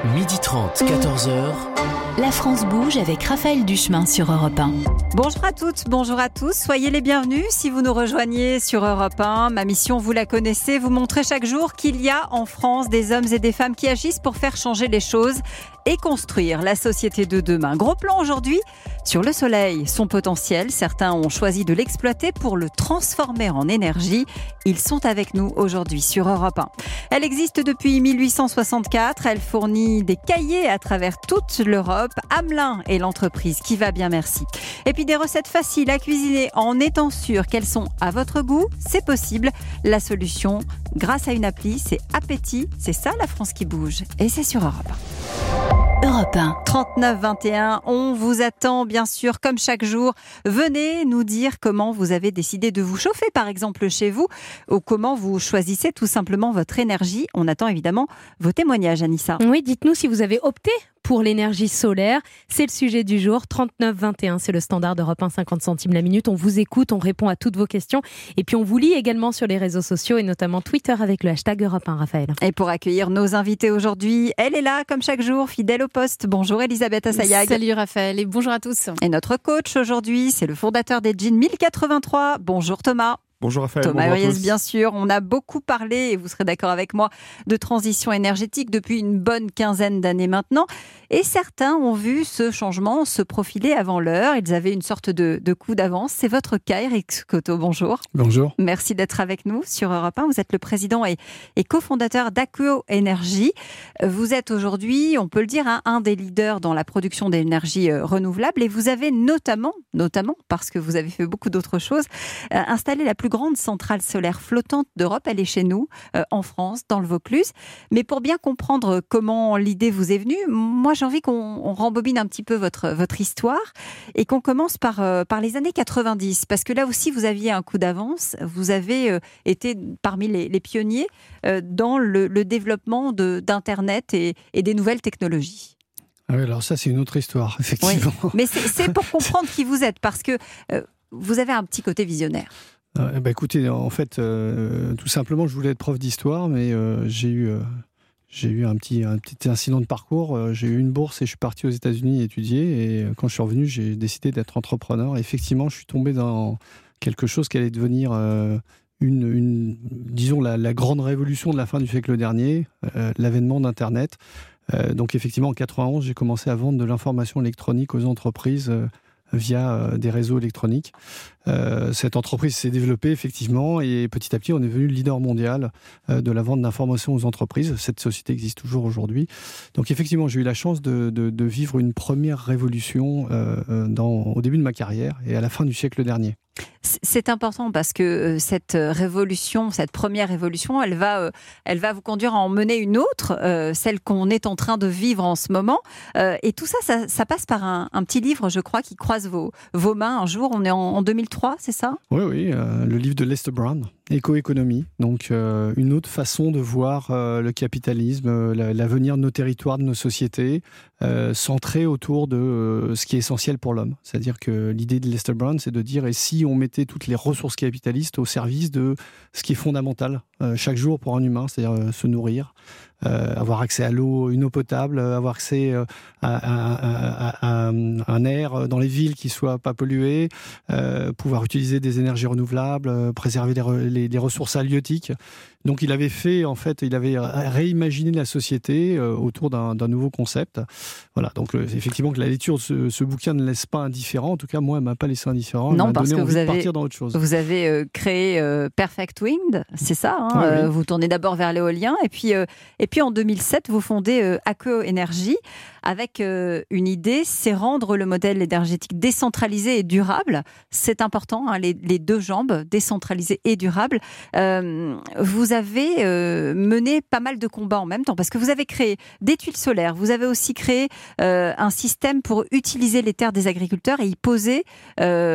12h30, 14h. La France bouge avec Raphaël Duchemin sur Europe 1. Bonjour à toutes, bonjour à tous. Soyez les bienvenus si vous nous rejoignez sur Europe 1. Ma mission, vous la connaissez, vous montrer chaque jour qu'il y a en France des hommes et des femmes qui agissent pour faire changer les choses et construire la société de demain. Gros plan aujourd'hui sur le soleil, son potentiel. Certains ont choisi de l'exploiter pour le transformer en énergie. Ils sont avec nous aujourd'hui sur Europe 1. Elle existe depuis 1864. Elle fournit des cahiers à travers toute l'Europe. Hamelin est l'entreprise qui va bien, merci. Et puis des recettes faciles à cuisiner en étant sûr qu'elles sont à votre goût. C'est possible. La solution, grâce à une appli, c'est Appétit. C'est ça la France qui bouge. Et c'est sur Europe 1. Europe 1. 39 21, on vous attend bien sûr comme chaque jour. Venez nous dire comment vous avez décidé de vous chauffer par exemple chez vous ou comment vous choisissez tout simplement votre énergie. On attend évidemment vos témoignages, Anissa. Oui, dites-nous si vous avez opté pour l'énergie solaire. C'est le sujet du jour, 39 21, c'est le standard d'Europe 1, 50 centimes la minute. On vous écoute, on répond à toutes vos questions et puis on vous lit également sur les réseaux sociaux et notamment Twitter avec le hashtag Europe 1, Raphaël. Et pour accueillir nos invités aujourd'hui, elle est là comme chaque jour, fidèle au poste. Bonjour Elisabeth Assayag. Salut Raphaël et bonjour à tous. Et notre coach aujourd'hui, c'est le fondateur des Jeans 1083. Bonjour Thomas. Bonjour Raphaël. Thomas bonjour Ries, bien sûr. On a beaucoup parlé, et vous serez d'accord avec moi, de transition énergétique depuis une bonne quinzaine d'années maintenant. Et certains ont vu ce changement se profiler avant l'heure. Ils avaient une sorte de coup d'avance. C'est votre cas, Eric Scotto. Bonjour. Bonjour. Merci d'être avec nous sur Europe 1. Vous êtes le président et cofondateur d'Aqueo Énergie. Vous êtes aujourd'hui, on peut le dire, un des leaders dans la production d'énergie renouvelable. Et vous avez notamment, parce que vous avez fait beaucoup d'autres choses, installé la plus grande centrale solaire flottante d'Europe. Elle est chez nous, en France, dans le Vaucluse. Mais pour bien comprendre comment l'idée vous est venue, moi j'ai envie qu'on rembobine un petit peu votre histoire et qu'on commence par les années 90. Parce que là aussi, vous aviez un coup d'avance. Vous avez été parmi les pionniers dans le développement d'Internet et des nouvelles technologies. Ah oui, alors ça, c'est une autre histoire, effectivement. Oui. Mais c'est pour comprendre qui vous êtes, parce que vous avez un petit côté visionnaire. Écoutez, en fait, tout simplement, je voulais être prof d'histoire, mais j'ai eu un petit incident de parcours. J'ai eu une bourse et je suis parti aux États-Unis étudier. Et quand je suis revenu, j'ai décidé d'être entrepreneur. Et effectivement, je suis tombé dans quelque chose qui allait devenir disons, la grande révolution de la fin du siècle dernier, l'avènement d'Internet. Donc effectivement, en 91, j'ai commencé à vendre de l'information électronique aux entreprises via des réseaux électroniques. Cette entreprise s'est développée effectivement et petit à petit on est devenu le leader mondial de la vente d'informations aux entreprises. Cette société existe toujours aujourd'hui. Donc effectivement j'ai eu la chance de vivre une première révolution au début de ma carrière et à la fin du siècle dernier. C'est important parce que cette révolution, cette première révolution, elle va vous conduire à en mener une autre, celle qu'on est en train de vivre en ce moment. Et tout ça passe par un petit livre, je crois, qui croise vos mains un jour. On est en 2003, c'est ça ? Oui, le livre de Lester Brown, Éco-économie. Donc une autre façon de voir le capitalisme, l'avenir de nos territoires, de nos sociétés, centré autour de ce qui est essentiel pour l'homme. C'est-à-dire que l'idée de Lester Brown, c'est de dire et si on mettait toutes les ressources capitalistes au service de ce qui est fondamental chaque jour pour un humain, c'est-à-dire se nourrir, avoir accès à l'eau, une eau potable, avoir accès à un air dans les villes qui soit pas pollué, pouvoir utiliser des énergies renouvelables, préserver les ressources halieutiques. Donc il avait réimaginé la société autour d'un nouveau concept. Voilà, donc effectivement que la lecture de ce bouquin ne laisse pas indifférent. En tout cas, moi, elle m'a pas laissé indifférent. Non, elle m'a parce donné que envie de partir dans autre chose. Vous avez créé Perfect Wind, c'est ça, hein, oui. Vous tournez d'abord vers l'éolien et puis en 2007, vous fondez Aqueo Énergie avec une idée, c'est rendre le modèle énergétique décentralisé et durable. C'est important, hein, les deux jambes, décentralisé et durable. Vous avez mené pas mal de combats en même temps, parce que vous avez créé des tuiles solaires, vous avez aussi créé un système pour utiliser les terres des agriculteurs et y poser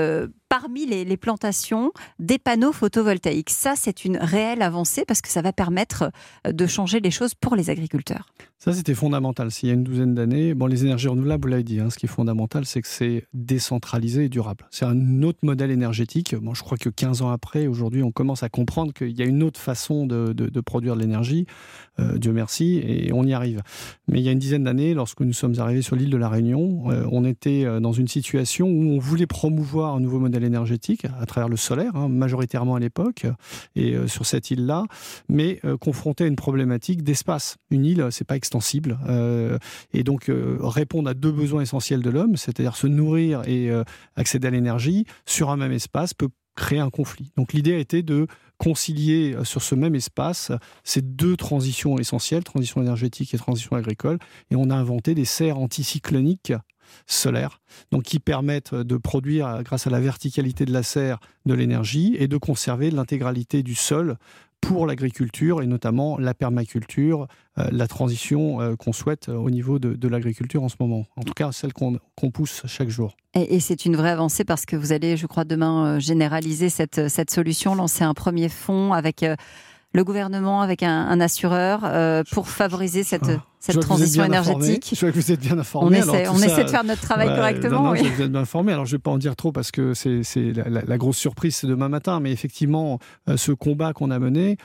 parmi les plantations des panneaux photovoltaïques. Ça, c'est une réelle avancée parce que ça va permettre de changer les choses pour les agriculteurs. Ça, c'était fondamental. S'il y a une douzaine d'années, les énergies renouvelables, vous l'avez dit, ce qui est fondamental, c'est que c'est décentralisé et durable. C'est un autre modèle énergétique. Je crois que 15 ans après, aujourd'hui, on commence à comprendre qu'il y a une autre façon de produire de l'énergie. Dieu merci, et on y arrive. Mais il y a une dizaine d'années, lorsque nous sommes arrivés sur l'île de la Réunion, on était dans une situation où on voulait promouvoir un nouveau modèle énergétique à travers le solaire, majoritairement à l'époque, et sur cette île-là, mais confronté à une problématique d'espace. Une île, c'est pas extensible, et donc répondre à deux besoins essentiels de l'homme, c'est-à-dire se nourrir et accéder à l'énergie sur un même espace, peut créer un conflit. Donc l'idée a été de concilier sur ce même espace ces deux transitions essentielles, transition énergétique et transition agricole, et on a inventé des serres anticycloniques solaires, donc qui permettent de produire, grâce à la verticalité de la serre, de l'énergie et de conserver l'intégralité du sol pour l'agriculture et notamment la permaculture, la transition qu'on souhaite au niveau de l'agriculture en ce moment. En tout cas, celle qu'on pousse chaque jour. Et c'est une vraie avancée parce que vous allez, je crois, demain généraliser cette solution, lancer un premier fonds avec le gouvernement, avec un assureur pour favoriser cette transition énergétique. Je vois que vous êtes bien informé. On essaie de faire notre travail correctement. Oui. Vous êtes bien informé. Alors, je ne vais pas en dire trop parce que c'est la grosse surprise, c'est demain matin. Mais effectivement, ce combat qu'on a mené,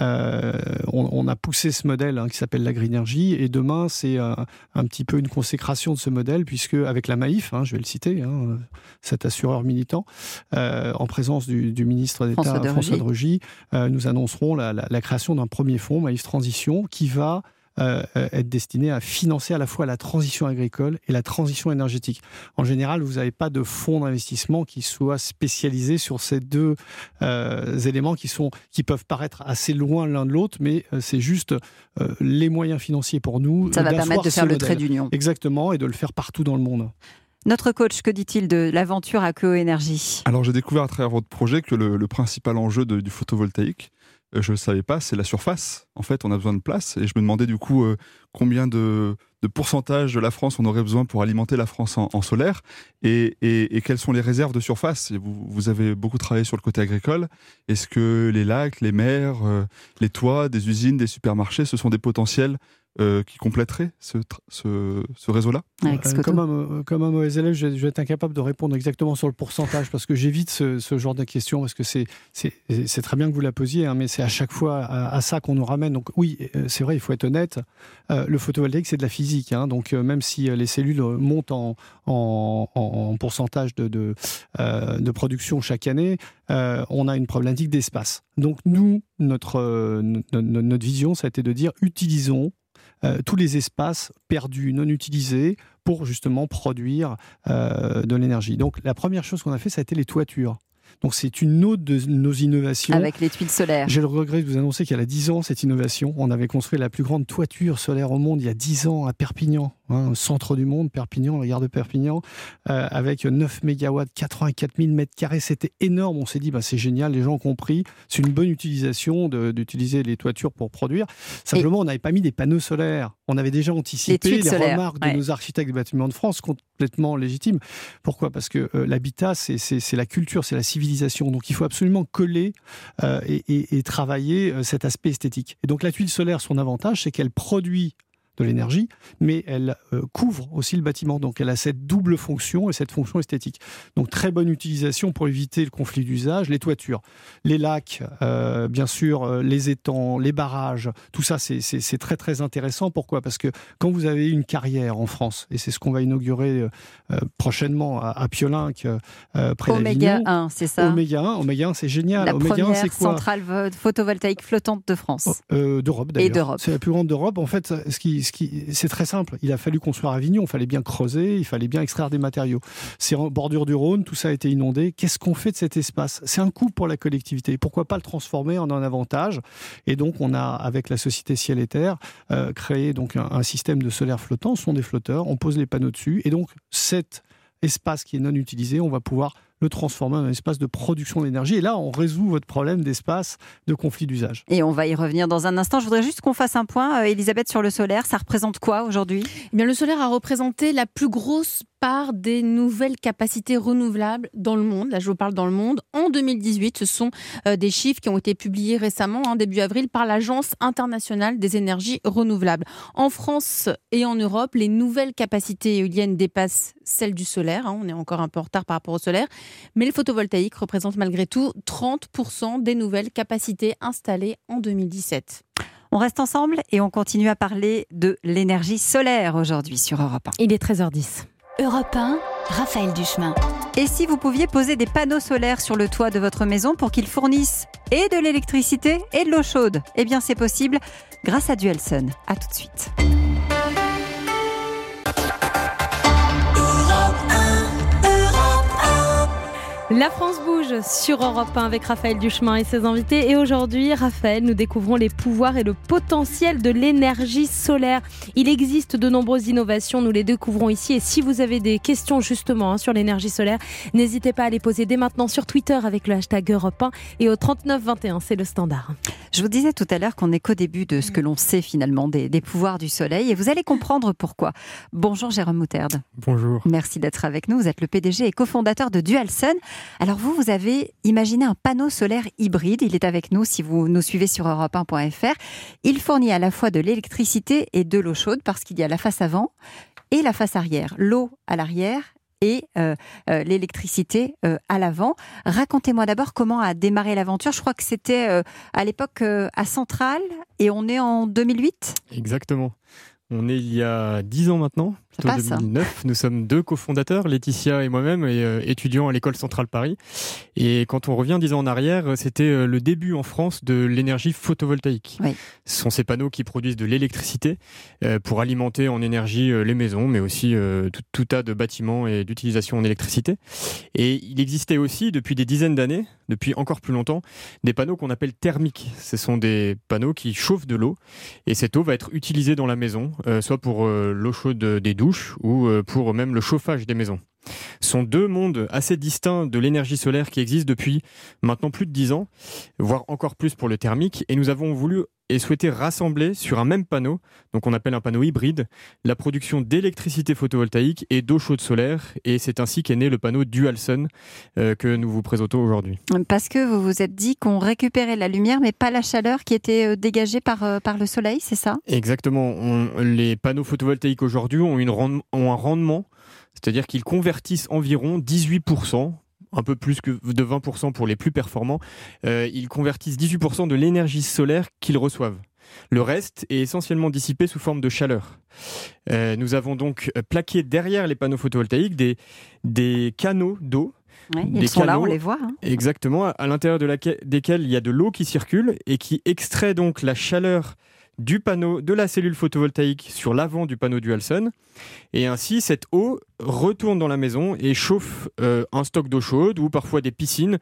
on a poussé ce modèle qui s'appelle l'agri-énergie. Et demain, c'est un petit peu une consécration de ce modèle, puisque avec la Maïf, je vais le citer, cet assureur militant, en présence du ministre d'État François de Rugy, nous annoncerons la création d'un premier fonds, Maïf Transition, qui va être destiné à financer à la fois la transition agricole et la transition énergétique. En général, vous n'avez pas de fonds d'investissement qui soient spécialisés sur ces deux éléments qui peuvent paraître assez loin l'un de l'autre, mais c'est juste les moyens financiers pour nous. Ça va permettre de faire le trait d'union. Exactement, et de le faire partout dans le monde. Notre coach, que dit-il de l'aventure ACO Énergie ? Alors, j'ai découvert à travers votre projet que le principal enjeu du photovoltaïque, je ne le savais pas, c'est la surface. En fait, on a besoin de place. Et je me demandais du coup combien de pourcentage de la France on aurait besoin pour alimenter la France en solaire et quelles sont les réserves de surface. Et vous avez beaucoup travaillé sur le côté agricole. Est-ce que les lacs, les mers, les toits des usines, des supermarchés, ce sont des potentiels qui compléterait ce réseau-là? Comme un mauvais élève, je vais être incapable de répondre exactement sur le pourcentage parce que j'évite ce genre de questions parce que c'est très bien que vous la posiez, mais c'est à chaque fois à ça qu'on nous ramène. Donc oui, c'est vrai, il faut être honnête. Le photovoltaïque, c'est de la physique. Donc même si les cellules montent en pourcentage de production chaque année, on a une problématique d'espace. Donc nous, notre vision, ça a été de dire utilisons tous les espaces perdus, non utilisés, pour justement produire de l'énergie. Donc la première chose qu'on a fait, ça a été les toitures. Donc c'est une autre de nos innovations. Avec les tuiles solaires. J'ai le regret de vous annoncer qu'il y a 10 ans, cette innovation. On avait construit la plus grande toiture solaire au monde il y a 10 ans à Perpignan, au centre du monde, Perpignan, la gare de Perpignan, avec 9 mégawatts, 84 000 mètres carrés. C'était énorme. On s'est dit, c'est génial, les gens ont compris. C'est une bonne utilisation d'utiliser les toitures pour produire. Simplement, on n'avait pas mis des panneaux solaires. On avait déjà anticipé les remarques de nos architectes des bâtiments de France, complètement légitimes. Pourquoi ? Parce que l'habitat, c'est la culture, c'est la civilisation. Donc il faut absolument coller et travailler cet aspect esthétique. Et donc la tuile solaire, son avantage, c'est qu'elle produit de l'énergie, mais elle couvre aussi le bâtiment. Donc elle a cette double fonction et cette fonction esthétique. Donc très bonne utilisation pour éviter le conflit d'usage. Les toitures, les lacs, bien sûr, les étangs, les barrages, tout ça c'est très très intéressant. Pourquoi ? Parce que quand vous avez une carrière en France, et c'est ce qu'on va inaugurer prochainement à Piolinc, près d'Avignon. Oméga 1, c'est ça ? Oméga 1, c'est génial. La Oméga 1, première c'est quoi ? centrale photovoltaïque flottante de France. D'Europe d'ailleurs. Et d'Europe. C'est la plus grande d'Europe. En fait, c'est très simple. Il a fallu construire Avignon, il fallait bien creuser, il fallait bien extraire des matériaux. C'est en bordure du Rhône, tout ça a été inondé. Qu'est-ce qu'on fait de cet espace ? C'est un coût pour la collectivité. Pourquoi pas le transformer en un avantage ? Et donc, on a, avec la société Ciel et Terre, créé donc un système de solaire flottant. Ce sont des flotteurs, on pose les panneaux dessus. Et donc, cet espace qui est non utilisé, on va pouvoir le transformer en un espace de production d'énergie. Et là, on résout votre problème d'espace, de conflit d'usage. Et on va y revenir dans un instant. Je voudrais juste qu'on fasse un point, Elisabeth, sur le solaire. Ça représente quoi aujourd'hui ? Eh bien, le solaire a représenté la plus grosse part des nouvelles capacités renouvelables dans le monde. Là, je vous parle dans le monde. En 2018, ce sont des chiffres qui ont été publiés récemment, début avril, par l'Agence internationale des énergies renouvelables. En France et en Europe, les nouvelles capacités éoliennes dépassent celles du solaire. On est encore un peu en retard par rapport au solaire. Mais le photovoltaïque représente malgré tout 30% des nouvelles capacités installées en 2017. On reste ensemble et on continue à parler de l'énergie solaire aujourd'hui sur Europe 1. Il est 13h10. Europe 1, Raphaël Duchemin. Et si vous pouviez poser des panneaux solaires sur le toit de votre maison pour qu'ils fournissent et de l'électricité et de l'eau chaude ? Eh bien, c'est possible grâce à Dualsun. À tout de suite. La France bouge sur Europe 1 avec Raphaël Duchemin et ses invités. Et aujourd'hui, Raphaël, nous découvrons les pouvoirs et le potentiel de l'énergie solaire. Il existe de nombreuses innovations, nous les découvrons ici. Et si vous avez des questions justement sur l'énergie solaire, n'hésitez pas à les poser dès maintenant sur Twitter avec le hashtag Europe 1 et au 3921, c'est le standard. Je vous disais tout à l'heure qu'on n'est qu'au début de ce que l'on sait finalement des pouvoirs du soleil et vous allez comprendre pourquoi. Bonjour Jérôme Moutarde. Bonjour. Merci d'être avec nous. Vous êtes le PDG et cofondateur de Dualsun. Alors vous avez imaginé un panneau solaire hybride. Il est avec nous si vous nous suivez sur europe1.fr. Il fournit à la fois de l'électricité et de l'eau chaude parce qu'il y a la face avant et la face arrière. L'eau à l'arrière et l'électricité à l'avant. Racontez-moi d'abord comment a démarré l'aventure. Je crois que c'était à l'époque à Centrale et on est en 2008 ? Exactement. On est il y a 10 ans maintenant, plutôt 2009. Nous sommes 2 cofondateurs, Laetitia et moi-même, étudiants à l'école Centrale Paris. Et quand on revient 10 ans en arrière, c'était le début en France de l'énergie photovoltaïque. Oui. Ce sont ces panneaux qui produisent de l'électricité pour alimenter en énergie les maisons, mais aussi tout tas de bâtiments et d'utilisation en électricité. Et il existait aussi, depuis des dizaines d'années, depuis encore plus longtemps, des panneaux qu'on appelle thermiques. Ce sont des panneaux qui chauffent de l'eau et cette eau va être utilisée dans la maison, soit pour l'eau chaude des douches ou pour même le chauffage des maisons. Ce sont 2 mondes assez distincts de l'énergie solaire qui existent depuis maintenant plus de 10 ans, voire encore plus pour le thermique. Et nous avons voulu et souhaité rassembler sur un même panneau, donc on appelle un panneau hybride, la production d'électricité photovoltaïque et d'eau chaude solaire. Et c'est ainsi qu'est né le panneau Dualsun que nous vous présentons aujourd'hui. Parce que vous vous êtes dit qu'on récupérait la lumière, mais pas la chaleur qui était dégagée par le soleil, c'est ça ? Exactement. Les panneaux photovoltaïques aujourd'hui ont un rendement, c'est-à-dire qu'ils convertissent environ 18%, un peu plus que de 20% pour les plus performants, ils convertissent 18% de l'énergie solaire qu'ils reçoivent. Le reste est essentiellement dissipé sous forme de chaleur. Nous avons donc plaqué derrière les panneaux photovoltaïques des canaux d'eau. Ouais, ils sont là, on les voit. Exactement, à l'intérieur desquels il y a de l'eau qui circule et qui extrait donc la chaleur du panneau, de la cellule photovoltaïque sur l'avant du panneau Dualsun. Et ainsi, cette eau retourne dans la maison et chauffe un stock d'eau chaude ou parfois des piscines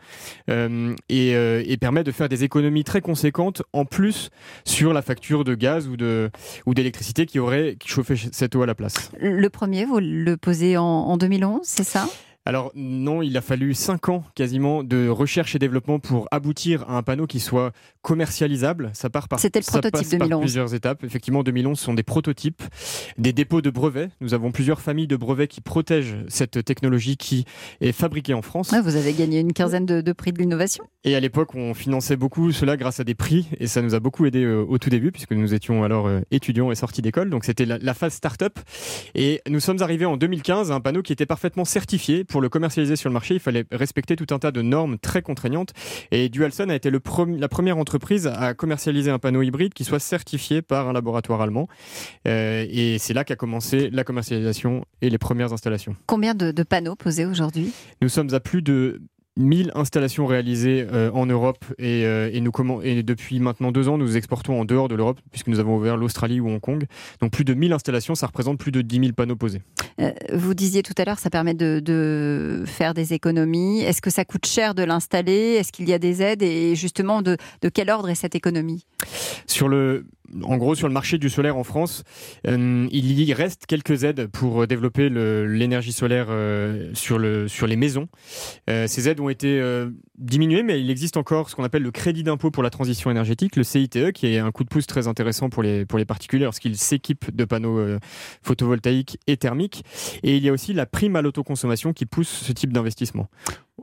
et permet de faire des économies très conséquentes en plus sur la facture de gaz ou d'électricité qui chauffait cette eau à la place. Le premier, vous le posez en 2011, c'est ça ? Alors non, il a fallu 5 ans quasiment de recherche et développement pour aboutir à un panneau qui soit commercialisable. C'était le prototype 2011. Par plusieurs étapes. Effectivement, en 2011, ce sont des prototypes, des dépôts de brevets. Nous avons plusieurs familles de brevets qui protègent cette technologie qui est fabriquée en France. Ouais, vous avez gagné une quinzaine de prix de l'innovation. Et à l'époque, on finançait beaucoup cela grâce à des prix et ça nous a beaucoup aidé au tout début puisque nous étions alors étudiants et sortis d'école. Donc c'était la phase start-up. Et nous sommes arrivés en 2015 à un panneau qui était parfaitement certifié. Pour le commercialiser sur le marché, il fallait respecter tout un tas de normes très contraignantes. Et Dualsun a été la première entreprise à commercialiser un panneau hybride qui soit certifié par un laboratoire allemand. Et c'est là qu'a commencé la commercialisation et les premières installations. Combien de panneaux posés aujourd'hui ? Nous sommes à plus de 1000 installations réalisées en Europe et depuis maintenant 2 ans, nous exportons en dehors de l'Europe puisque nous avons ouvert l'Australie ou Hong Kong. Donc plus de 1000 installations, ça représente plus de 10 000 panneaux posés. Vous disiez tout à l'heure, ça permet de faire des économies. Est-ce que ça coûte cher de l'installer ? Est-ce qu'il y a des aides ? Et justement, de quel ordre est cette économie ? Sur le en gros, sur le marché du solaire en France, il y reste quelques aides pour développer l'énergie solaire sur les maisons. Ces aides ont été diminuées, mais il existe encore ce qu'on appelle le crédit d'impôt pour la transition énergétique, le CITE, qui est un coup de pouce très intéressant pour les particuliers lorsqu'ils s'équipent de panneaux photovoltaïques et thermiques. Et il y a aussi la prime à l'autoconsommation qui pousse ce type d'investissement. Thomas ?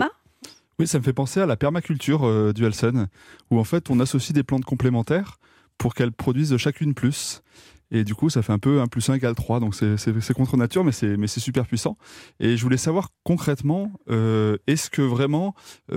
Oui, ça me fait penser à la permaculture du Halsen, où en fait on associe des plantes complémentaires pour qu'elles produisent chacune plus. Et du coup, ça fait un peu 1 + 1 = 3. Donc c'est contre nature, mais c'est super puissant. Et je voulais savoir concrètement, est-ce que vraiment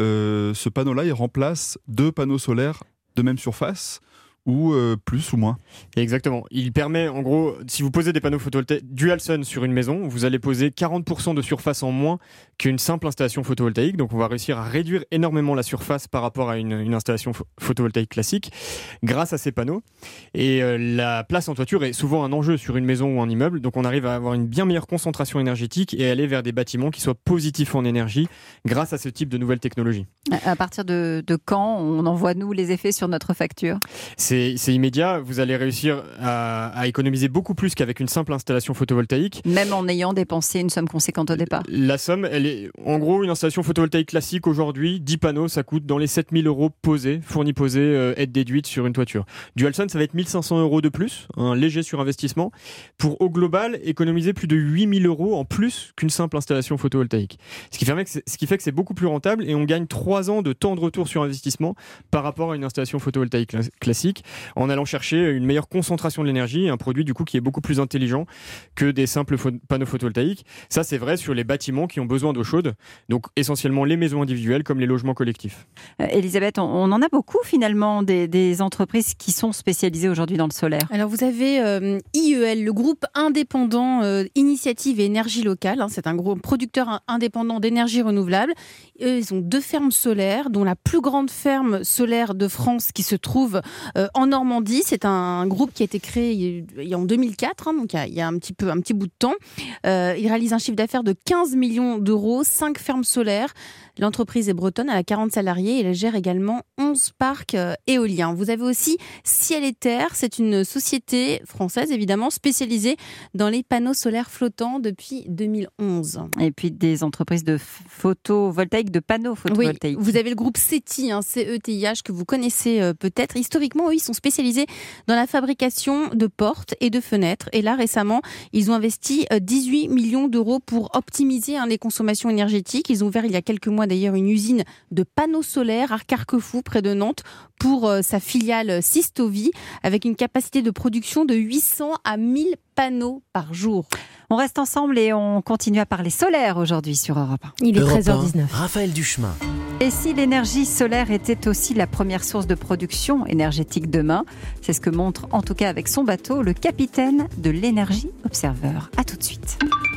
ce panneau-là, il remplace 2 panneaux solaires de même surface ou plus ou moins? Exactement. Il permet, en gros, si vous posez des panneaux photovoltaïques dual sun sur une maison, vous allez poser 40% de surface en moins qu'une simple installation photovoltaïque. Donc on va réussir à réduire énormément la surface par rapport à une installation photovoltaïque classique grâce à ces panneaux. Et la place en toiture est souvent un enjeu sur une maison ou un immeuble. Donc on arrive à avoir une bien meilleure concentration énergétique et aller vers des bâtiments qui soient positifs en énergie grâce à ce type de nouvelles technologies. À partir de quand on envoie nous les effets sur notre facture? C'est immédiat. Vous allez réussir à économiser beaucoup plus qu'avec une simple installation photovoltaïque. Même en ayant dépensé une somme conséquente au départ. La somme, elle est, en gros, une installation photovoltaïque classique aujourd'hui, 10 panneaux, ça coûte dans les 7 000 € fournis posés, aide déduite sur une toiture. Dual sun, ça va être 1 500 € de plus, un léger surinvestissement, pour au global économiser plus de 8 000 € en plus qu'une simple installation photovoltaïque. Ce qui fait que c'est beaucoup plus rentable et on gagne 3 ans de temps de retour sur investissement par rapport à une installation photovoltaïque classique, en allant chercher une meilleure concentration de l'énergie et un produit du coup qui est beaucoup plus intelligent que des simples panneaux photovoltaïques. Ça, c'est vrai sur les bâtiments qui ont besoin d'eau chaude, donc essentiellement les maisons individuelles comme les logements collectifs. Elisabeth, on en a beaucoup finalement des entreprises qui sont spécialisées aujourd'hui dans le solaire. Alors vous avez IEL, le groupe indépendant Initiative et Énergie Locale. C'est un gros producteur indépendant d'énergie renouvelable. Ils ont 2 fermes solaires, dont la plus grande ferme solaire de France qui se trouve en Normandie. C'est un groupe qui a été créé en 2004, donc il y a un petit bout de temps. Il réalise un chiffre d'affaires de 15 millions d'euros, 5 fermes solaires. L'entreprise est bretonne, elle a 40 salariés et elle gère également 11 parcs éoliens. Vous avez aussi Ciel et Terre, c'est une société française évidemment spécialisée dans les panneaux solaires flottants depuis 2011. Et puis des entreprises de photovoltaïque, de panneaux photovoltaïques. Oui, vous avez le groupe CETI, CETIH, que vous connaissez peut-être. Historiquement, eux, ils sont spécialisés dans la fabrication de portes et de fenêtres. Et là, récemment, ils ont investi 18 millions d'euros pour optimiser les consommations énergétiques. Ils ont ouvert il y a quelques mois d'ailleurs une usine de panneaux solaires à Carquefou, près de Nantes, pour sa filiale Sistovi, avec une capacité de production de 800 à 1000 panneaux par jour. On reste ensemble et on continue à parler solaire aujourd'hui sur Europe 1. Il est Europe 13h19. 1, Raphaël Duchemin. Et si l'énergie solaire était aussi la première source de production énergétique demain? C'est ce que montre en tout cas avec son bateau le capitaine de l'Energy Observer. À tout de suite.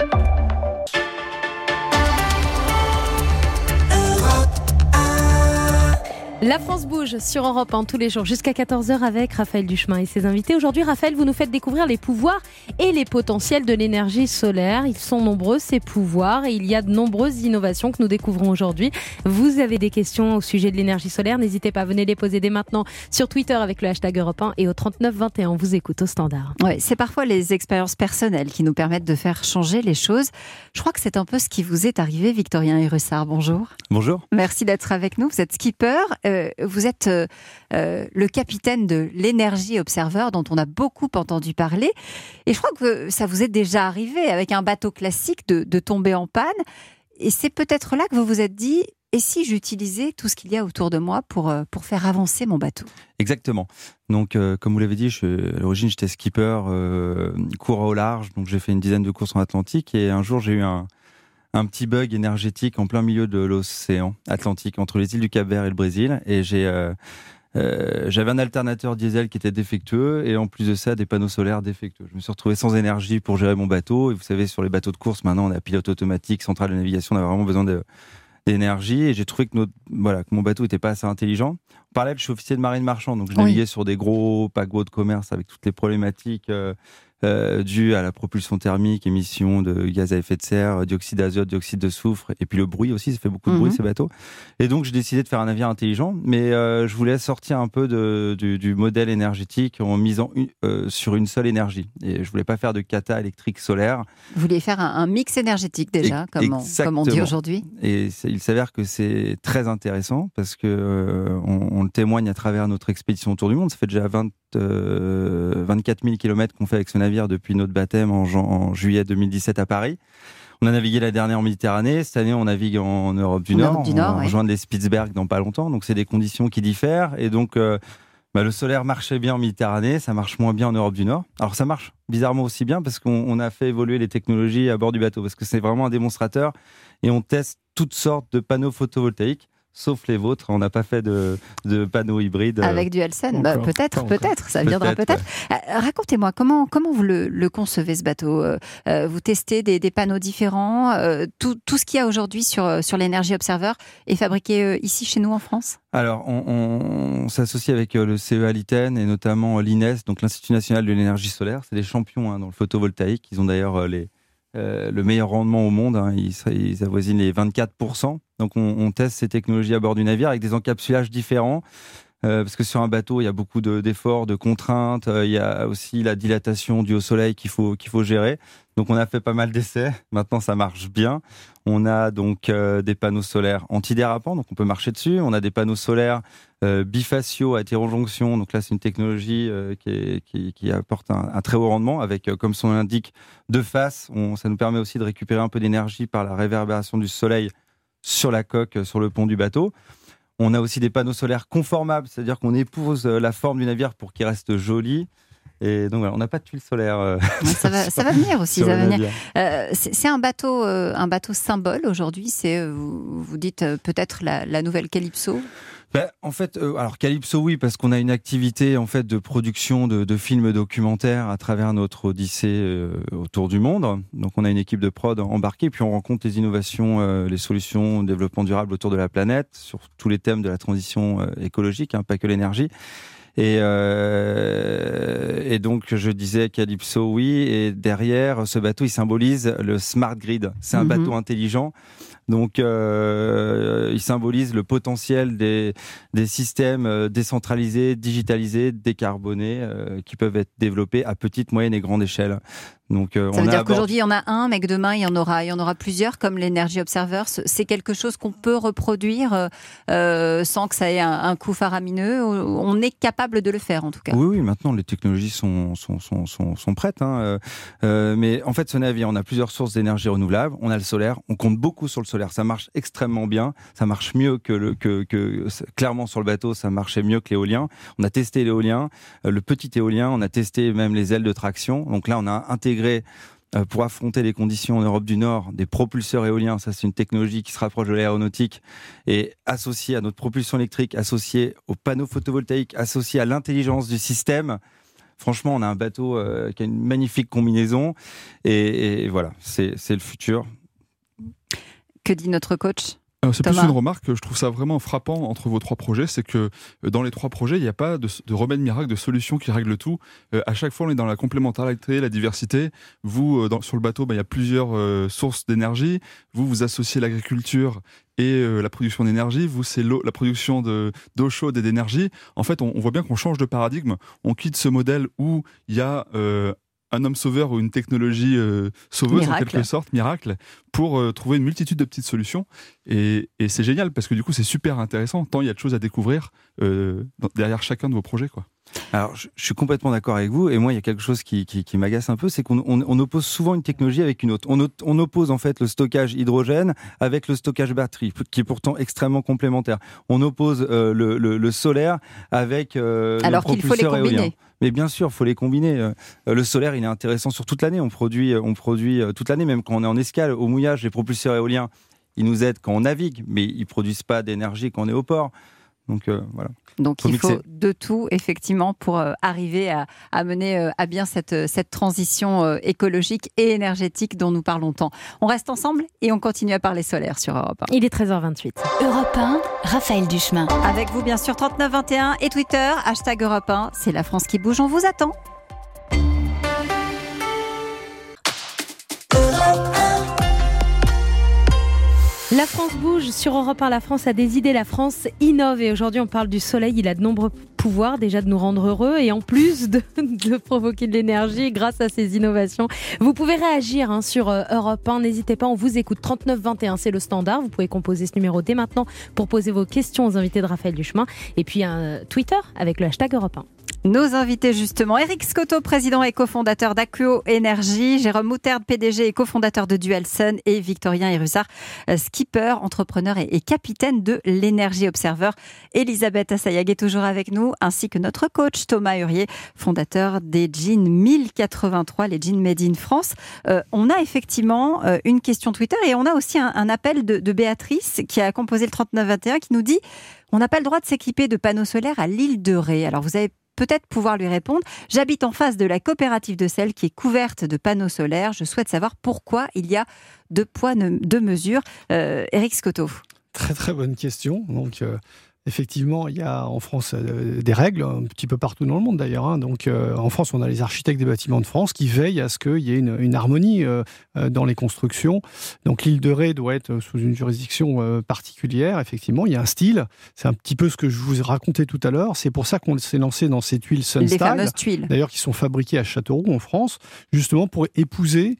La France bouge sur Europe 1 tous les jours jusqu'à 14h avec Raphaël Duchemin et ses invités. Aujourd'hui, Raphaël, vous nous faites découvrir les pouvoirs et les potentiels de l'énergie solaire. Ils sont nombreux, ces pouvoirs, et il y a de nombreuses innovations que nous découvrons aujourd'hui. Vous avez des questions au sujet de l'énergie solaire, n'hésitez pas, venez les poser dès maintenant sur Twitter avec le hashtag Europe 1 et au 39 21. On vous écoute au standard. Ouais, c'est parfois les expériences personnelles qui nous permettent de faire changer les choses. Je crois que c'est un peu ce qui vous est arrivé, Victorien Herussard. Bonjour. Bonjour. Merci d'être avec nous. Vous êtes skipper. Vous êtes le capitaine de l'Energy Observer dont on a beaucoup entendu parler. Et je crois que ça vous est déjà arrivé avec un bateau classique de tomber en panne. Et c'est peut-être là que vous vous êtes dit, et si j'utilisais tout ce qu'il y a autour de moi pour faire avancer mon bateau? Exactement. Donc, comme vous l'avez dit, à l'origine, j'étais skipper, cours au large. Donc, j'ai fait une dizaine de courses en Atlantique. Et un jour, j'ai eu un petit bug énergétique en plein milieu de l'océan Atlantique, entre les îles du Cap-Vert et le Brésil. Et j'avais un alternateur diesel qui était défectueux et en plus de ça, des panneaux solaires défectueux. Je me suis retrouvé sans énergie pour gérer mon bateau. Et vous savez, sur les bateaux de course, maintenant, on a pilote automatique, centrale de navigation, on a vraiment besoin d'énergie. Et j'ai trouvé que mon bateau n'était pas assez intelligent. En parallèle, je suis officier de marine marchand, donc je naviguais sur des gros paquebots de commerce avec toutes les problématiques dû à la propulsion thermique, émissions de gaz à effet de serre, dioxyde d'azote, dioxyde de soufre, et puis le bruit aussi, ça fait beaucoup de bruit ces bateaux. Et donc j'ai décidé de faire un navire intelligent, mais je voulais sortir un peu du modèle énergétique en misant sur une seule énergie. Et je voulais pas faire de cata électrique solaire. Vous vouliez faire un mix énergétique déjà, comme on dit aujourd'hui. Et il s'avère que c'est très intéressant parce que on le témoigne à travers notre expédition autour du monde. Ça fait déjà 24 000 km qu'on fait avec ce navire depuis notre baptême en juillet 2017 à Paris. On a navigué la dernière en Méditerranée. Cette année, on navigue en Europe du Nord. On va rejoindre les Spitzberg dans pas longtemps. Donc, c'est des conditions qui diffèrent. Et donc, le solaire marchait bien en Méditerranée. Ça marche moins bien en Europe du Nord. Alors, ça marche bizarrement aussi bien parce qu'on a fait évoluer les technologies à bord du bateau. Parce que c'est vraiment un démonstrateur. Et on teste toutes sortes de panneaux photovoltaïques. Sauf les vôtres, on n'a pas fait de panneaux hybrides. Avec du Elsen, peut-être, ça viendra peut-être. Racontez-moi, comment vous le concevez ce bateau ? Vous testez des panneaux différents, tout ce qu'il y a aujourd'hui sur l'Energy Observer est fabriqué ici chez nous en France ? Alors, on s'associe avec le CEA Liten et notamment l'INES, donc l'Institut National de l'Énergie Solaire. C'est des champions dans le photovoltaïque. Ils ont d'ailleurs le meilleur rendement au monde, ils avoisinent les 24%. Donc on teste ces technologies à bord du navire avec des encapsulages différents, parce que sur un bateau, il y a beaucoup d'efforts, de contraintes, il y a aussi la dilatation due au soleil qu'il faut gérer. Donc on a fait pas mal d'essais, maintenant ça marche bien. On a donc des panneaux solaires antidérapants, donc on peut marcher dessus. On a des panneaux solaires bifaciaux à hétérojonction, donc là c'est une technologie qui apporte un très haut rendement avec, comme son nom l'indique, deux faces. Ça nous permet aussi de récupérer un peu d'énergie par la réverbération du soleil sur la coque, sur le pont du bateau. On a aussi des panneaux solaires conformables, c'est-à-dire qu'on épouse la forme du navire pour qu'il reste joli. Et donc voilà, on n'a pas de tuiles solaires. Ça va venir aussi. Ça va venir. C'est un bateau symbole aujourd'hui. Vous dites peut-être la nouvelle Calypso. En fait, alors Calypso, oui, parce qu'on a une activité en fait de production de films documentaires à travers notre odyssée autour du monde. Donc, on a une équipe de prod embarquée, puis on rencontre les innovations, les solutions de développement durable autour de la planète, sur tous les thèmes de la transition écologique, pas que l'énergie. Et donc, je disais Calypso, oui. Et derrière, ce bateau, il symbolise le smart grid. C'est un bateau intelligent. Donc, il symbolise le potentiel des systèmes décentralisés, digitalisés, décarbonés, qui peuvent être développés à petite, moyenne et grande échelle. Donc, ça veut dire qu'aujourd'hui, il y en a un, mais que demain, il y en aura plusieurs, comme l'Energy Observer. C'est quelque chose qu'on peut reproduire sans que ça ait un coût faramineux. On est capable de le faire, en tout cas. Oui, maintenant, les technologies sont prêtes. Mais en fait, ce navire, on a plusieurs sources d'énergie renouvelable. On a le solaire. On compte beaucoup sur le solaire. Ça marche extrêmement bien. Ça marche mieux que clairement sur le bateau, ça marchait mieux que l'éolien. On a testé l'éolien, le petit éolien. On a testé même les ailes de traction. Donc là, on a intégré pour affronter les conditions en Europe du Nord des propulseurs éoliens. Ça, c'est une technologie qui se rapproche de l'aéronautique et associée à notre propulsion électrique, associée aux panneaux photovoltaïques, associée à l'intelligence du système. Franchement, on a un bateau qui a une magnifique combinaison et voilà, c'est le futur. Que dit notre coach ? C'est plus une remarque, je trouve ça vraiment frappant entre vos trois projets, c'est que dans les trois projets, il n'y a pas de remède miracle, de solution qui règle tout. À chaque fois, on est dans la complémentarité, la diversité. Vous, sur le bateau, il y a plusieurs sources d'énergie. Vous associez l'agriculture et la production d'énergie. Vous, c'est la production d'eau chaude et d'énergie. En fait, on voit bien qu'on change de paradigme. On quitte ce modèle où il y a un homme sauveur ou une technologie sauveuse, miracle. En quelque sorte, miracle, pour trouver une multitude de petites solutions. Et c'est génial, parce que du coup, c'est super intéressant, tant il y a de choses à découvrir derrière chacun de vos projets, quoi. Alors, je suis complètement d'accord avec vous, et moi, il y a quelque chose qui m'agace un peu, c'est qu'on oppose souvent une technologie avec une autre. On oppose en fait le stockage hydrogène avec le stockage batterie, qui est pourtant extrêmement complémentaire. On oppose le solaire avec alors qu'il faut les combiner. Éolien. Mais bien sûr, il faut les combiner. Le solaire, il est intéressant sur toute l'année. On produit toute l'année, même quand on est en escale. Au mouillage, les propulseurs éoliens, ils nous aident quand on navigue, mais ils ne produisent pas d'énergie quand on est au port. Donc voilà. Donc il faut de tout, effectivement, pour arriver à mener à bien cette transition écologique et énergétique dont nous parlons tant. On reste ensemble et on continue à parler solaire sur Europe 1. Il est 13h28. Europe 1, Raphaël Duchemin. Avec vous, bien sûr, 3921 et Twitter, #Europe 1. C'est la France qui bouge, on vous attend. La France bouge sur Europe 1. La France a des idées, la France innove. Et aujourd'hui, on parle du soleil. Il a de nombreux pouvoirs déjà de nous rendre heureux et en plus de provoquer de l'énergie grâce à ces innovations. Vous pouvez réagir sur Europe 1. N'hésitez pas, on vous écoute. 39 21, c'est le standard. Vous pouvez composer ce numéro dès maintenant pour poser vos questions aux invités de Raphaël Duchemin. Et puis un Twitter avec le hashtag Europe 1. Nos invités justement, Eric Scotto, président et cofondateur d'Acuo Énergie, Jérôme Moutarde, PDG et cofondateur de Dualsun et Victorien Irussard, skipper, entrepreneur et capitaine de l'Energy Observer. Elisabeth Assayag est toujours avec nous, ainsi que notre coach Thomas Hurier, fondateur des jeans 1083, les jeans made in France. On a effectivement une question Twitter et on a aussi un appel de Béatrice qui a composé le 3921 qui nous dit « On n'a pas le droit de s'équiper de panneaux solaires à l'île de Ré ». Alors vous avez peut-être pouvoir lui répondre. J'habite en face de la coopérative de sel qui est couverte de panneaux solaires. Je souhaite savoir pourquoi il y a 2 poids, 2 mesures. Eric Scotto. Très très bonne question. Donc effectivement, il y a en France des règles, un petit peu partout dans le monde d'ailleurs. Donc en France, on a les architectes des bâtiments de France qui veillent à ce qu'il y ait une harmonie dans les constructions. Donc l'île de Ré doit être sous une juridiction particulière. Effectivement, il y a un style. C'est un petit peu ce que je vous ai raconté tout à l'heure. C'est pour ça qu'on s'est lancé dans ces tuiles Sunstyle. Les fameuses tuiles. D'ailleurs, qui sont fabriquées à Châteauroux en France, justement pour épouser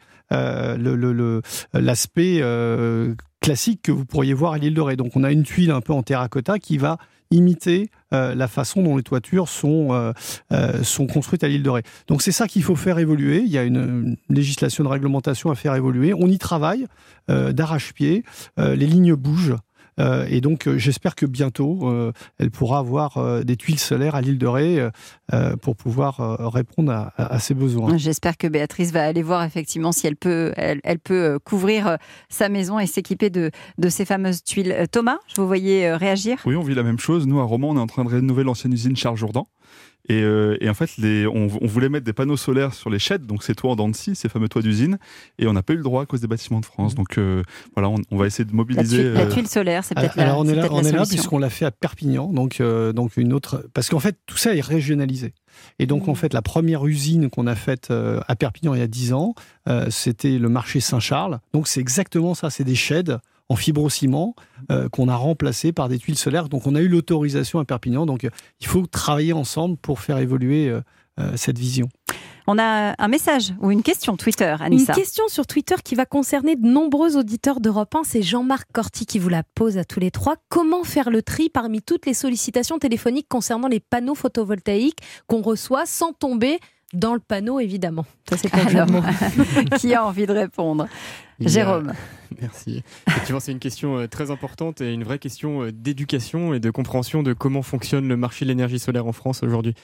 l'aspect classique que vous pourriez voir à l'île de Ré. Donc on a une tuile un peu en terracotta qui va imiter la façon dont les toitures sont construites à l'île de Ré. Donc c'est ça qu'il faut faire évoluer. Il y a une législation de réglementation à faire évoluer. On y travaille d'arrache-pied. Les lignes bougent. Et donc j'espère que bientôt elle pourra avoir des tuiles solaires à l'île de Ré pour pouvoir répondre à ses besoins. J'espère que Béatrice va aller voir effectivement si elle peut couvrir sa maison et s'équiper de ces fameuses tuiles. Thomas, je vous voyais réagir. Oui, on vit la même chose. Nous à Romans, on est en train de rénover l'ancienne usine Charles Jourdan. Et en fait, on voulait mettre des panneaux solaires sur les sheds, donc ces toits en dents de scie, ces fameux toits d'usine, et on n'a pas eu le droit à cause des bâtiments de France. Donc voilà, on va essayer de mobiliser. La tuile solaire, c'est peut-être alors on est là puisqu'on l'a fait à Perpignan, donc une autre. Parce qu'en fait, tout ça est régionalisé. Et donc, en fait, la première usine qu'on a faite à Perpignan il y a 10 ans, c'était le marché Saint-Charles. Donc, c'est exactement ça, c'est des sheds en fibrociment qu'on a remplacé par des tuiles solaires. Donc on a eu l'autorisation à Perpignan. Donc il faut travailler ensemble pour faire évoluer cette vision. On a un message ou une question Twitter, Anissa. Une question sur Twitter qui va concerner de nombreux auditeurs d'Europe 1. C'est Jean-Marc Corti qui vous la pose à tous les trois. Comment faire le tri parmi toutes les sollicitations téléphoniques concernant les panneaux photovoltaïques qu'on reçoit sans tomber dans le panneau, évidemment? Ça, c'est pas le mot. Qui a envie de répondre? Jérôme. Merci. Effectivement, c'est une question très importante et une vraie question d'éducation et de compréhension de comment fonctionne le marché de l'énergie solaire en France aujourd'hui.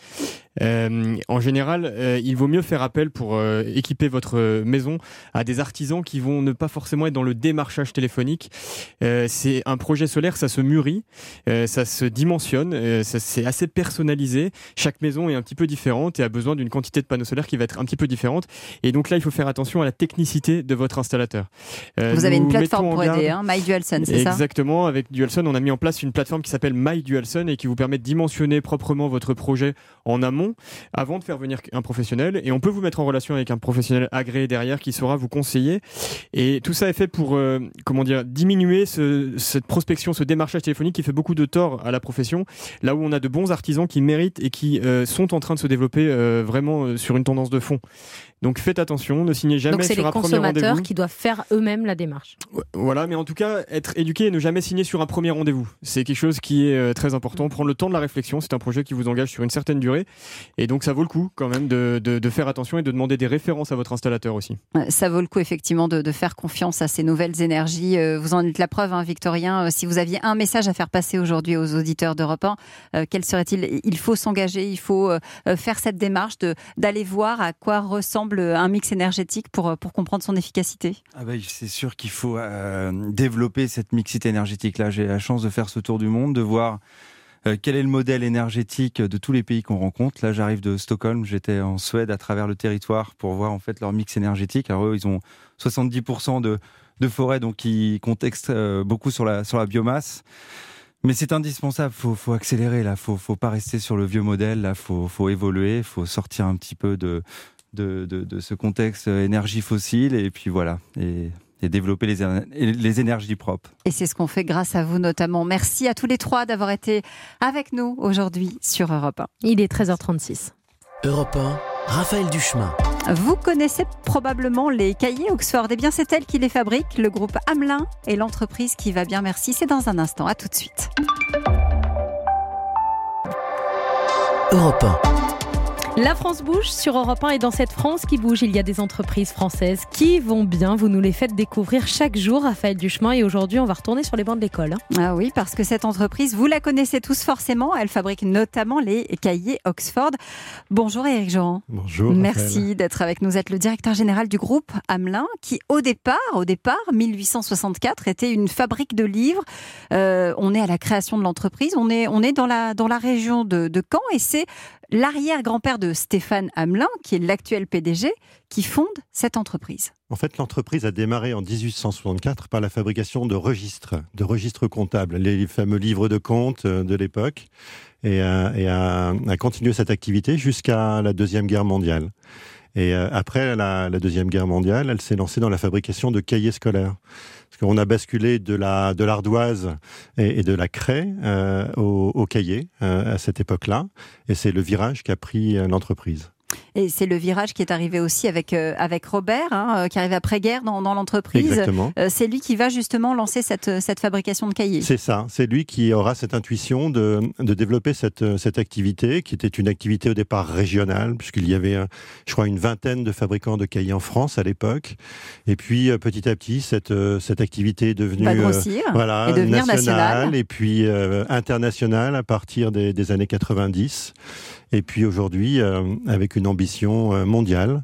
En général, il vaut mieux faire appel pour équiper votre maison à des artisans qui vont ne pas forcément être dans le démarchage téléphonique. C'est un projet solaire, ça se mûrit, ça se dimensionne, c'est assez personnalisé. Chaque maison est un petit peu différente et a besoin d'une quantité de panneaux solaires qui va être un petit peu différente. Et donc là, il faut faire attention à la technicité de votre installateur. Vous avez une plateforme pour aider, My Dualsun, c'est ça? Exactement, avec Dualsun, on a mis en place une plateforme qui s'appelle My Dualsun et qui vous permet de dimensionner proprement votre projet en amont avant de faire venir un professionnel. Et on peut vous mettre en relation avec un professionnel agréé derrière qui saura vous conseiller. Et tout ça est fait pour diminuer cette prospection, ce démarchage téléphonique qui fait beaucoup de tort à la profession, là où on a de bons artisans qui méritent et qui sont en train de se développer vraiment sur une tendance de fond. Donc faites attention, ne signez jamais sur un premier rendez-vous. Donc c'est les consommateurs qui doivent faire eux-mêmes la démarche. Voilà, mais en tout cas, être éduqué et ne jamais signer sur un premier rendez-vous. C'est quelque chose qui est très important. Prendre le temps de la réflexion, c'est un projet qui vous engage sur une certaine durée. Et donc ça vaut le coup quand même de faire attention et de demander des références à votre installateur aussi. Ça vaut le coup effectivement de faire confiance à ces nouvelles énergies. Vous en êtes la preuve, Victorien. Si vous aviez un message à faire passer aujourd'hui aux auditeurs d'Europe 1, quel serait-il? Il faut s'engager, il faut faire cette démarche d'aller voir à quoi ressemble un mix énergétique pour comprendre son efficacité. C'est sûr qu'il faut développer cette mixité énergétique. Là, j'ai la chance de faire ce tour du monde, de voir quel est le modèle énergétique de tous les pays qu'on rencontre. Là, j'arrive de Stockholm, j'étais en Suède à travers le territoire pour voir en fait leur mix énergétique. Alors eux, ils ont 70% de forêt, donc ils comptent beaucoup sur la biomasse. Mais c'est indispensable, faut accélérer là, faut pas rester sur le vieux modèle, là, faut évoluer, faut sortir un petit peu de ce contexte énergie fossile et puis voilà. Et et développer les énergies propres. Et c'est ce qu'on fait grâce à vous notamment. Merci à tous les trois d'avoir été avec nous aujourd'hui sur Europe 1. Il est 13h36. Europe 1, Raphaël Duchemin. Vous connaissez probablement les cahiers Oxford. Eh bien, c'est elle qui les fabrique, le groupe Hamelin et l'entreprise qui va bien. Merci. C'est dans un instant. À tout de suite. Europe 1. La France bouge sur Europe 1 et dans cette France qui bouge, il y a des entreprises françaises qui vont bien. Vous nous les faites découvrir chaque jour, Raphaël Duchemin. Et aujourd'hui, on va retourner sur les bancs de l'école. Ah oui, parce que cette entreprise, vous la connaissez tous forcément. Elle fabrique notamment les cahiers Oxford. Bonjour Éric Joran. Bonjour. Merci Raphaël. d'être avec nous. Vous êtes le directeur général du groupe Hamelin qui, au départ, 1864, était une fabrique de livres. On est à la création de l'entreprise. On est dans la région de Caen et c'est l'arrière-grand-père de Stéphane Hamelin, qui est l'actuel PDG, qui fonde cette entreprise. En fait, l'entreprise a démarré en 1864 par la fabrication de registres comptables, les fameux livres de comptes de l'époque, et a continué cette activité jusqu'à la Deuxième Guerre mondiale. Et après la Deuxième Guerre mondiale, elle s'est lancée dans la fabrication de cahiers scolaires. Parce qu'on a basculé de l'ardoise et de la craie au cahier à cette époque-là. Et c'est le virage qu'a pris l'entreprise. Et c'est le virage qui est arrivé aussi avec Robert, qui arrive après-guerre dans l'entreprise. Exactement. C'est lui qui va justement lancer cette fabrication de cahiers. C'est ça, c'est lui qui aura cette intuition de développer cette activité, qui était une activité au départ régionale, puisqu'il y avait, je crois, une vingtaine de fabricants de cahiers en France à l'époque. Et puis, petit à petit, cette activité est devenue va grossir et devenir nationale. Et puis internationale à partir des années 90. Et puis aujourd'hui, avec une ambition mondiale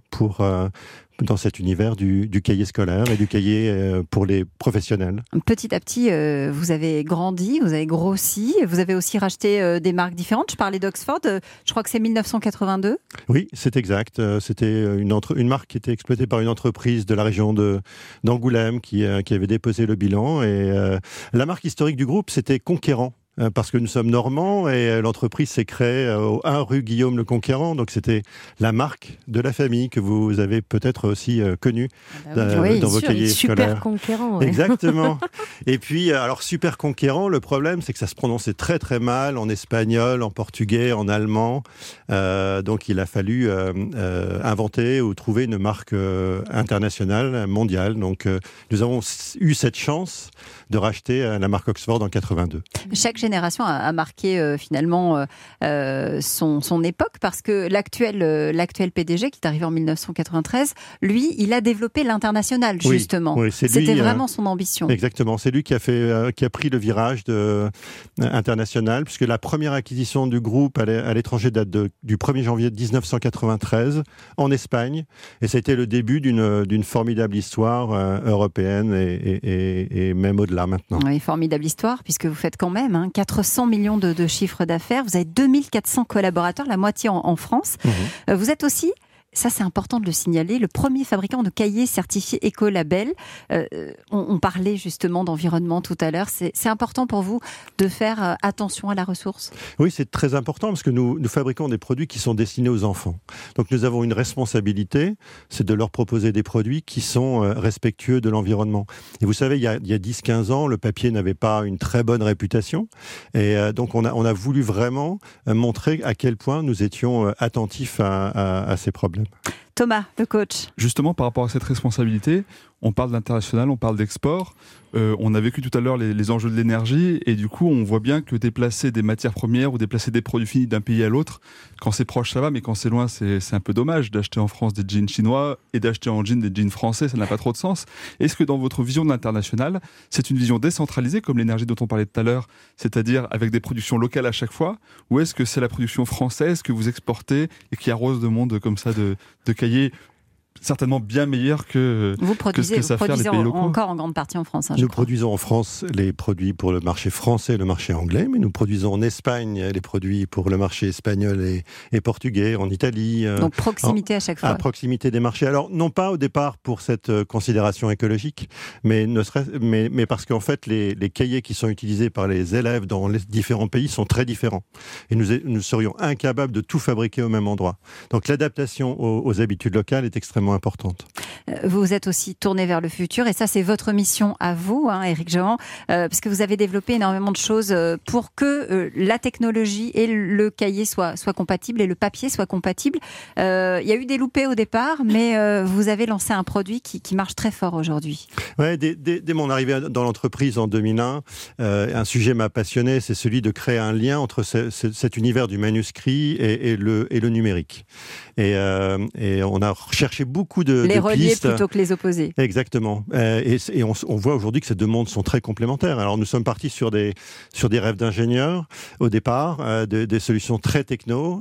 dans cet univers du cahier scolaire et du cahier pour les professionnels. Petit à petit, vous avez grandi, vous avez grossi, vous avez aussi racheté des marques différentes. Je parlais d'Oxford, je crois que c'est 1982. Oui, c'est exact. C'était une marque qui était exploitée par une entreprise de la région d'Angoulême qui avait déposé le bilan. Et la marque historique du groupe, c'était Conquérant. Parce que nous sommes normands et l'entreprise s'est créée au 1 rue Guillaume le Conquérant. Donc c'était la marque de la famille que vous avez peut-être aussi connue dans vos cahiers scolaires. Super Conquérant. Ouais. Exactement. Et puis, alors Super Conquérant, le problème c'est que ça se prononçait très très mal en espagnol, en portugais, en allemand. Donc il a fallu inventer ou trouver une marque internationale, mondiale. Donc nous avons eu cette chance de racheter la marque Oxford en 82. Chaque génération a marqué finalement son époque parce que l'actuel PDG qui est arrivé en 1993, lui, il a développé l'international justement. Oui, c'était vraiment son ambition. Exactement, c'est lui qui a pris le virage international puisque la première acquisition du groupe à l'étranger date du 1er janvier 1993 en Espagne et ça a été le début d'une formidable histoire européenne et même au-delà maintenant. Oui, formidable histoire puisque vous faites quand même 400 millions de chiffre d'affaires. Vous avez 2400 collaborateurs, la moitié en France. Vous êtes aussi, ça c'est important de le signaler, le premier fabricant de cahiers certifiés Écolabel. On parlait justement d'environnement tout à l'heure. C'est important pour vous de faire attention à la ressource ? Oui, c'est très important parce que nous fabriquons des produits qui sont destinés aux enfants. Donc nous avons une responsabilité, c'est de leur proposer des produits qui sont respectueux de l'environnement. Et vous savez, il y a 10-15 ans, le papier n'avait pas une très bonne réputation. Et donc on a voulu vraiment montrer à quel point nous étions attentifs à ces problèmes. Thomas, le coach. Justement, par rapport à cette responsabilité, on parle d'international, on parle d'export. On a vécu tout à l'heure les enjeux de l'énergie et du coup, on voit bien que déplacer des matières premières ou déplacer des produits finis d'un pays à l'autre, quand c'est proche, ça va, mais quand c'est loin, c'est un peu dommage d'acheter en France des jeans chinois et d'acheter en jeans des jeans français, ça n'a pas trop de sens. Est-ce que dans votre vision de l'international, c'est une vision décentralisée comme l'énergie dont on parlait tout à l'heure, c'est-à-dire avec des productions locales à chaque fois, ou est-ce que c'est la production française que vous exportez et qui arrose le monde comme ça de cahiers certainement bien meilleur que vous produisez, que ce que ça fait les pays locaux. Encore en grande partie en France. Nous produisons en France les produits pour le marché français et le marché anglais, mais nous produisons en Espagne les produits pour le marché espagnol et portugais, en Italie. Donc proximité à chaque fois. À proximité des marchés. Alors non pas au départ pour cette considération écologique, mais parce qu'en fait les cahiers qui sont utilisés par les élèves dans les différents pays sont très différents. Et nous serions incapables de tout fabriquer au même endroit. Donc l'adaptation aux habitudes locales est extrêmement importante. vous êtes aussi tourné vers le futur et ça c'est votre mission à vous, Éric Jehan, parce que vous avez développé énormément de choses pour que la technologie et le cahier soient compatibles et le papier soit compatible. Il y a eu des loupés au départ, mais vous avez lancé un produit qui marche très fort aujourd'hui. Ouais, dès mon arrivée dans l'entreprise en 2001, un sujet m'a passionné, c'est celui de créer un lien entre cet univers du manuscrit et le numérique. Et on a recherché beaucoup de les relier pistes. plutôt que les opposer. Exactement. Et on voit aujourd'hui que ces deux mondes sont très complémentaires. Alors nous sommes partis sur des rêves d'ingénieurs au départ, des solutions très techno,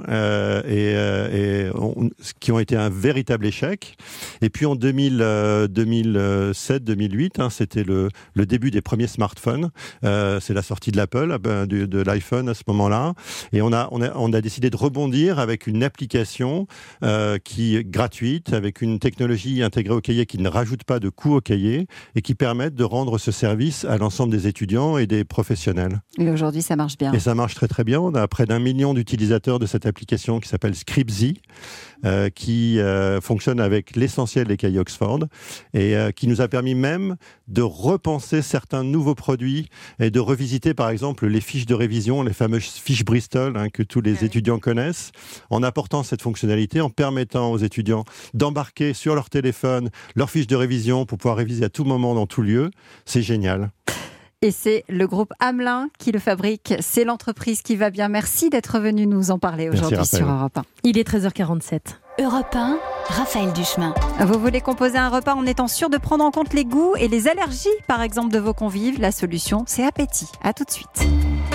qui ont été un véritable échec. Et puis en 2007-2008, c'était le début des premiers smartphones. C'est la sortie de l'Apple, de l'iPhone à ce moment-là. Et on a décidé de rebondir avec une application qui est gratuite, avec une technologie intégrée au cahier qui ne rajoute pas de coût au cahier et qui permettent de rendre ce service à l'ensemble des étudiants et des professionnels. Et aujourd'hui, ça marche bien. Et ça marche très très bien. On a près d'1 million d'utilisateurs de cette application qui s'appelle Scripzy, qui fonctionne avec l'essentiel des cahiers Oxford et qui nous a permis même de repenser certains nouveaux produits et de revisiter par exemple les fiches de révision, les fameuses fiches Bristol que tous les étudiants connaissent, en apportant cette fonctionnalité, en permettant aux étudiants d'embarquer sur leur téléphone leurs fiches de révision pour pouvoir réviser à tout moment, dans tout lieu. C'est génial. Et c'est le groupe Hamelin qui le fabrique. C'est l'entreprise qui va bien. Merci d'être venu nous en parler aujourd'hui sur Europe 1. Il est 13h47. Europe 1, Raphaël Duchemin. Vous voulez composer un repas en étant sûr de prendre en compte les goûts et les allergies, par exemple, de vos convives? La solution, c'est Appétit. À tout de suite.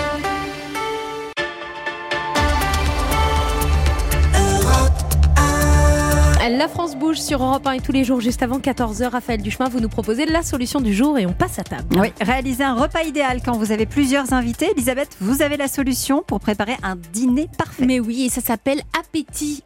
La France bouge sur Europe 1 et tous les jours juste avant 14h. Raphaël Duchemin, vous nous proposez la solution du jour et on passe à table. Oui, réaliser un repas idéal quand vous avez plusieurs invités. Elisabeth, vous avez la solution pour préparer un dîner parfait. Mais oui, et ça s'appelle Appétit,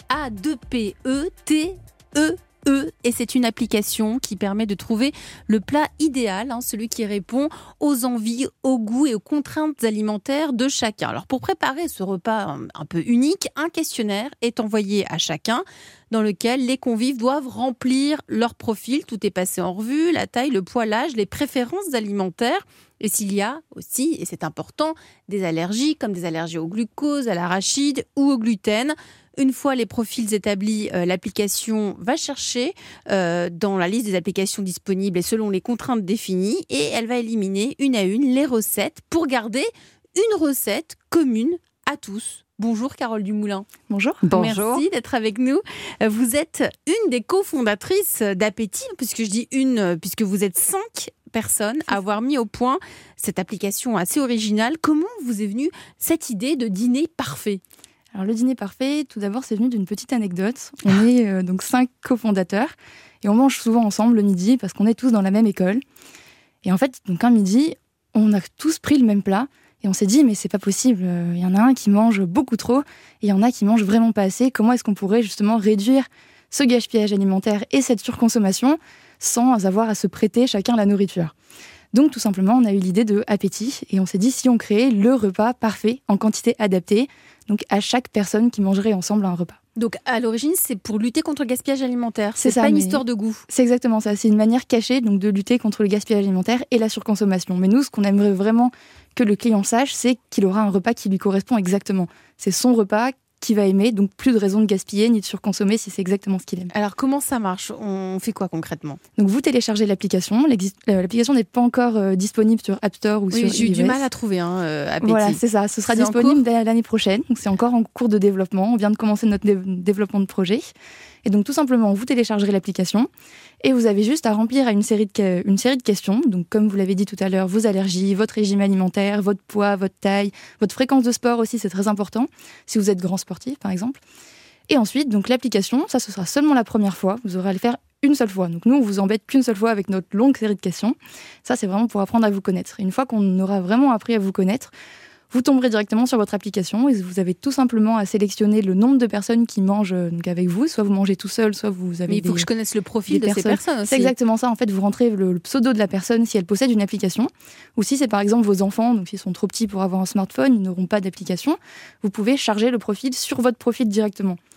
A-2-P-E-T-E. Et c'est une application qui permet de trouver le plat idéal, celui qui répond aux envies, aux goûts et aux contraintes alimentaires de chacun. Alors pour préparer ce repas un peu unique, un questionnaire est envoyé à chacun dans lequel les convives doivent remplir leur profil. Tout est passé en revue, la taille, le poids, l'âge, les préférences alimentaires. Et s'il y a aussi, et c'est important, des allergies comme des allergies au glucose, à l'arachide ou au gluten. Une fois les profils établis, l'application va chercher dans la liste des applications disponibles et selon les contraintes définies et elle va éliminer une à une les recettes pour garder une recette commune à tous. Bonjour Carole Dumoulin. Bonjour. Merci d'être avec nous. Vous êtes une des cofondatrices d'Appétit, puisque je dis une, puisque vous êtes 5 personnes à avoir mis au point cette application assez originale. Comment vous est venue cette idée de dîner parfait ? Alors le dîner parfait, tout d'abord, c'est venu d'une petite anecdote. On est donc 5 cofondateurs et on mange souvent ensemble le midi parce qu'on est tous dans la même école. Et en fait, donc un midi, on a tous pris le même plat et on s'est dit mais c'est pas possible. Il y en a un qui mange beaucoup trop et il y en a qui mangent vraiment pas assez. Comment est-ce qu'on pourrait justement réduire ce gaspillage alimentaire et cette surconsommation sans avoir à se prêter chacun la nourriture ? Donc tout simplement, on a eu l'idée de Appétit et on s'est dit si on créait le repas parfait en quantité adaptée, donc à chaque personne qui mangerait ensemble un repas. Donc à l'origine, c'est pour lutter contre le gaspillage alimentaire. C'est ça, pas une histoire de goût. C'est exactement ça. C'est une manière cachée donc de lutter contre le gaspillage alimentaire et la surconsommation. Mais nous, ce qu'on aimerait vraiment que le client sache, c'est qu'il aura un repas qui lui correspond exactement. C'est son repas qu'il va aimer, donc plus de raison de gaspiller ni de surconsommer si c'est exactement ce qu'il aime. Alors comment ça marche ? On fait quoi concrètement ? Donc vous téléchargez l'application. L'application n'est pas encore disponible sur App Store ou sur iOS. J'ai eu du mal à trouver Appétit. Voilà, c'est ça. Ce sera disponible l'année prochaine. Donc c'est encore en cours de développement. On vient de commencer notre développement de projet. Et donc tout simplement, vous téléchargerez l'application et vous avez juste à remplir une série de questions. Donc comme vous l'avez dit tout à l'heure, vos allergies, votre régime alimentaire, votre poids, votre taille, votre fréquence de sport aussi, c'est très important. Si vous êtes grand sportif, par exemple. Et ensuite, donc l'application, ça ce sera seulement la première fois. Vous aurez à le faire une seule fois. Donc nous, on vous embête qu'une seule fois avec notre longue série de questions. Ça, c'est vraiment pour apprendre à vous connaître. Et une fois qu'on aura vraiment appris à vous connaître, vous tomberez directement sur votre application et vous avez tout simplement à sélectionner le nombre de personnes qui mangent donc avec vous. Soit vous mangez tout seul, soit vous avez Mais il faut que je connaisse le profil de ces personnes aussi. C'est exactement ça. En fait, vous rentrez le pseudo de la personne si elle possède une application. Ou si c'est par exemple vos enfants, donc s'ils sont trop petits pour avoir un smartphone, ils n'auront pas d'application. Vous pouvez charger le profil sur votre profil directement.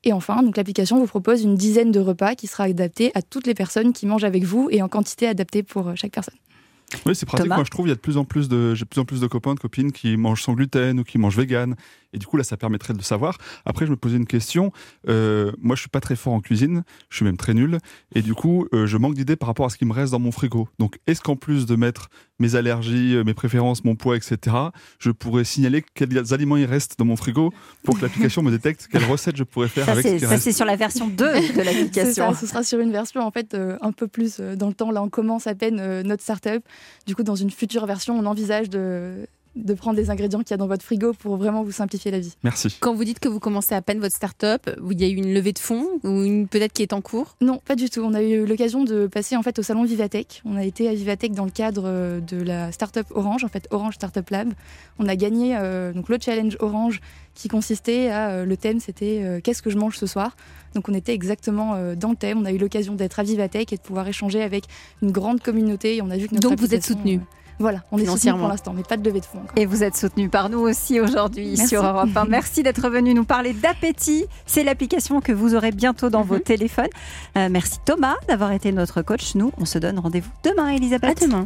Et enfin, donc l'application vous propose une dizaine de repas qui sera adapté à toutes les personnes qui mangent avec vous et en quantité adaptée pour chaque personne. Oui, c'est pratique. Thomas ? Moi, je trouve il y a de plus en plus de copains, de copines qui mangent sans gluten ou qui mangent vegan. Et du coup, là, ça permettrait de le savoir. Après, je me posais une question. Moi, je suis pas très fort en cuisine. Je suis même très nul. Et du coup, je manque d'idées par rapport à ce qui me reste dans mon frigo. Donc, est-ce qu'en plus de mettre mes allergies, mes préférences, mon poids, etc., je pourrais signaler quels aliments il reste dans mon frigo pour que l'application me détecte quelles recettes je pourrais faire avec ce qui reste. C'est sur la version 2 de l'application. C'est ça, ce sera sur une version en fait un peu plus dans le temps. Là, on commence à peine notre start-up. Du coup, dans une future version, on envisage de prendre des ingrédients qu'il y a dans votre frigo pour vraiment vous simplifier la vie. Merci. Quand vous dites que vous commencez à peine votre start-up, il y a eu une levée de fonds ou une peut-être qui est en cours ? Non, pas du tout. On a eu l'occasion de passer en fait au salon Vivatech. On a été à Vivatech dans le cadre de la start-up Orange, en fait Orange Startup Lab. On a gagné donc le challenge Orange qui consistait à le thème c'était qu'est-ce que je mange ce soir. Donc on était exactement dans le thème. On a eu l'occasion d'être à Vivatech et de pouvoir échanger avec une grande communauté. Et on a vu que notre Donc vous êtes application, soutenu. Voilà, on est soutenu pour l'instant, mais pas de levée de fonds encore. Et vous êtes soutenu par nous aussi aujourd'hui Merci. sur Europe 1. Merci d'être venu nous parler d'Appétit. C'est l'application que vous aurez bientôt dans vos téléphones. Merci Thomas d'avoir été notre coach. Nous, on se donne rendez-vous demain, Elisabeth. À demain.